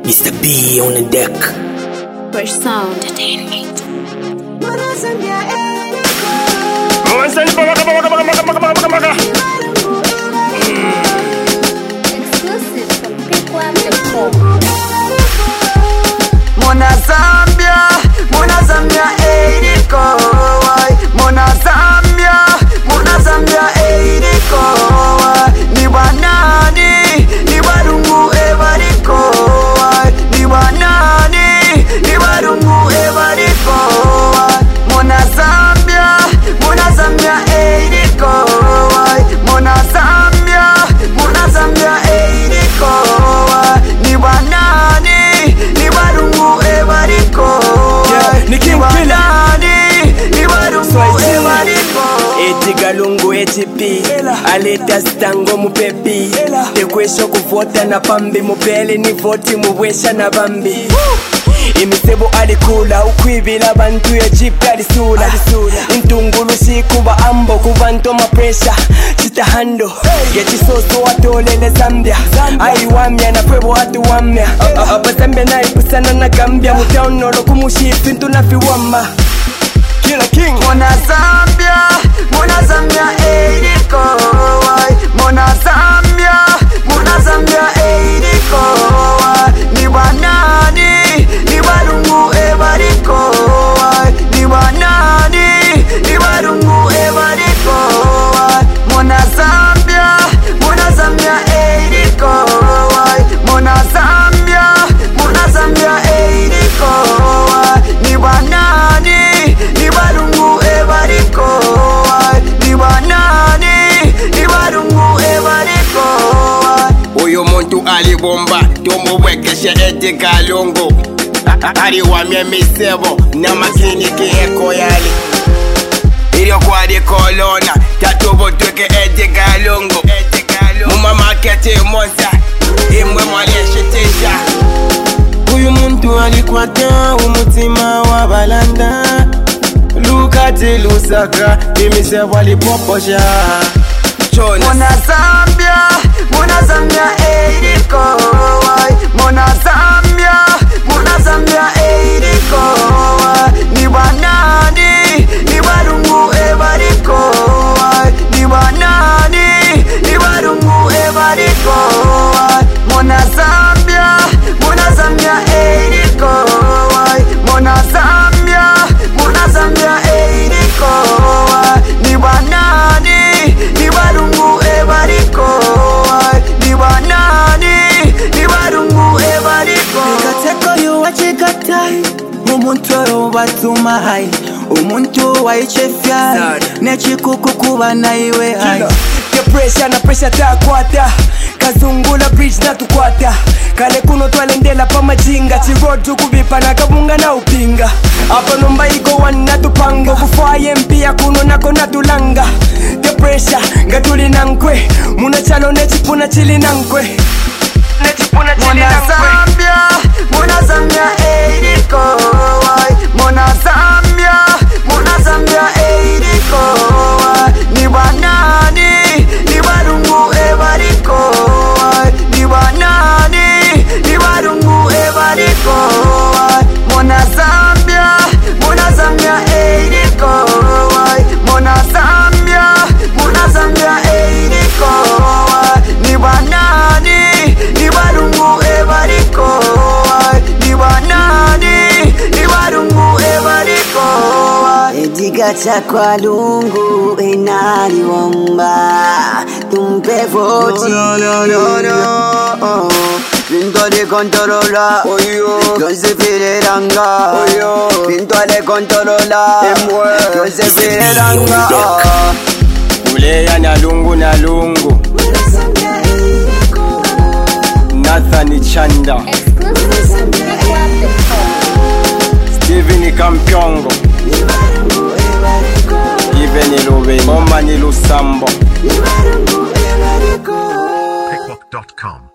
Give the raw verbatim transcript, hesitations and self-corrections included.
Mister B on the deck. Fresh Sound Entertainment. Exclusive from Pickwan dot com. Mona Zambia, Mona Zambia, Eriko. Mona Zambia, Mona Zambia, Eriko. Ni banani, ni barungu ebariko. Ni banani, ni barungu ebariko. Mona Zambia, Mona Zambia, Eriko. Mona Zambia, Mona Zambia, Eriko. Ni banani, ni barungu ebariko. Ni King Killer. Ni barungu ebariko. Eti galungu eti pi aleta stango mupepi tekwesha kuvota na pambi mupele ni voti muwesha na bambi imisebo alikula ukwibila bantu ya jipi alisula intungulu shikuba ambo kubanto mapresha chitahando yechisoso watolele Zambia aiwamya na pwebo hatu wamya abazambia na ipusana na Gambia mutaonolo kumushifi ntunafiwama Killer King. Mona Zambia, Mona Zambia, Eriko. Mona Zambia, Mona Zambia, Eriko. Ni banani, ni barungu ebariko. Ni banani, ni barungu ebariko. Mona Zambia, Mona Zambia, Eriko. Mona Zambia, Mona Zambia, Eriko. Ni banani, ni barungu ebariko. Ni banani, ni barungu ebariko. Uyu muntu alibomba tumubwekeshe eti kalungu aliwamya misebo na makliniki eko yali ilio kwa di kolona tatubutweke eti kalungu mumamaketi monsa imwe mwaliyeshitisha. Uyu muntu alikwata umutima wa balanda lukati lusaka imisebo alipoposha. Mona Zambia, Mona Zambia, Eriko. Mona Zambia, Mona Zambia, Eriko. Ni banani, ni barungu ebariko. Ni banani, ni barungu ebariko. Mona Zambia, Mona Zambia, Eriko. Mona Zambia, Mona Zambia, Eriko. Ni banani, ni barungu ebariko. Ni banani, ni barungu ebariko. Ikateko yuwachikatai umuntu yobatuma hai umuntu waichefya nechikuku kuba naiwe hai. The pressure na pressure takwata kazungula bridge na tukwata kale kuno twalendela pa majinga chirodu kubipa na kabunga na upinga apa nomba iko wana tupanga kufaye mpia kuno nako na tulanga. The pressure ngatuli nankwe muna chalo nechipuna chili nankwe nechipuna chili Mona nankwe. Zambia, Mona Zambia, Eriko. Mona Zambia, Mona Zambia, Eriko. Ni banani, ni barungu ebariko. Ni banani, ni barungu ebariko. Mona Zambia, Mona Zambia, Eriko. Mona Zambia, Mona Zambia, Eriko. Ni banani, ni barungu ebariko. Ni banani, ni barungu ebariko. Ediga chakwa lungu enali womba tumpe voti. Pinto de controla, yo se fireranga. Pinto de controla, yo se fireranga. Uleya na lungu na lungu Nathan Chanda Exclusive from Pickwan dot com. Steven Kampyongo Even Ilube Moma Nilusambo Pickbook dot com